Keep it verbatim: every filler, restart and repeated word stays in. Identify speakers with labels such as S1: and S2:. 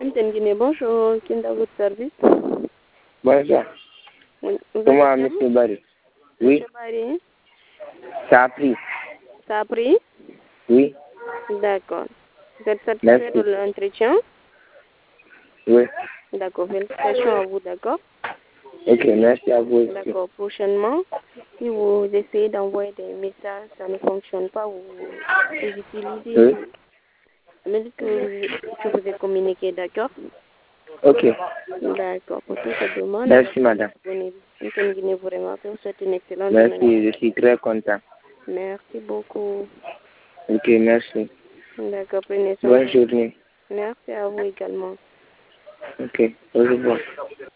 S1: Mten Guinée, bonjour. Qui est à votre service?
S2: Bonjour.
S1: Oui. Vous êtes
S2: Comment,
S1: bien?
S2: monsieur Barry? Oui,
S1: Monsieur Barry,
S2: ça a pris.
S1: ça a pris?
S2: Oui,
S1: D'accord. Vous êtes satisfait
S2: merci.
S1: de l'entretien?
S2: Oui.
S1: D'accord. Félicitations à vous, d'accord?
S2: Ok, merci à vous aussi.
S1: D'accord. Prochainement, si vous essayez d'envoyer des messages, ça ne fonctionne pas, vous, vous utilisez
S2: Oui.
S1: le mail que je vous ai communiqué, d'accord?
S2: Ok,
S1: D'accord. Pour toutes ces demandes,
S2: merci madame.
S1: abonnez-vous. Mten Guinée vous remercie. Je vous souhaite une excellente journée.
S2: Merci, je suis très content.
S1: Merci beaucoup.
S2: Ok, merci.
S1: D'accord. Prenez soin de
S2: Bonne
S1: vous.
S2: journée.
S1: Merci à vous également.
S2: Ok, au revoir.